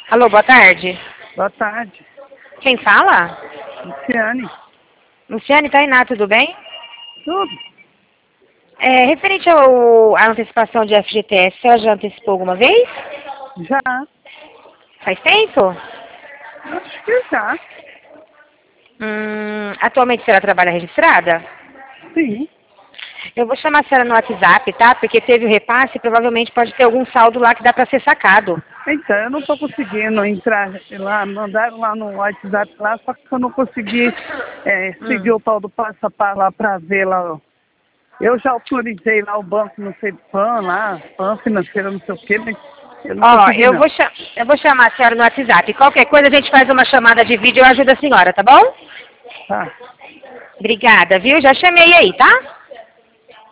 Alô, boa tarde. Boa tarde. Quem fala? Luciane. Luciane Tainá, tudo bem? Tudo? Referente à antecipação de FGTS, a senhora já antecipou alguma vez? Já. Faz tempo? Acho que já. Atualmente a senhora trabalha registrada? Sim. Eu vou chamar a senhora no WhatsApp, tá? Porque teve o repasse e provavelmente pode ter algum saldo lá que dá para ser sacado. Então, eu não estou conseguindo entrar lá, mandaram lá no WhatsApp lá, só que eu não consegui seguir o tal do passo a passo lá para ver lá. Ó. Eu já autorizei lá o banco, não sei, PAN lá, PAN financeira, não sei o quê, mas eu não Ó, consegui não. eu vou chamar a senhora no WhatsApp. Qualquer coisa a gente faz uma chamada de vídeo e eu ajudo a senhora, tá bom? Tá. Obrigada, viu? Já chamei aí, tá?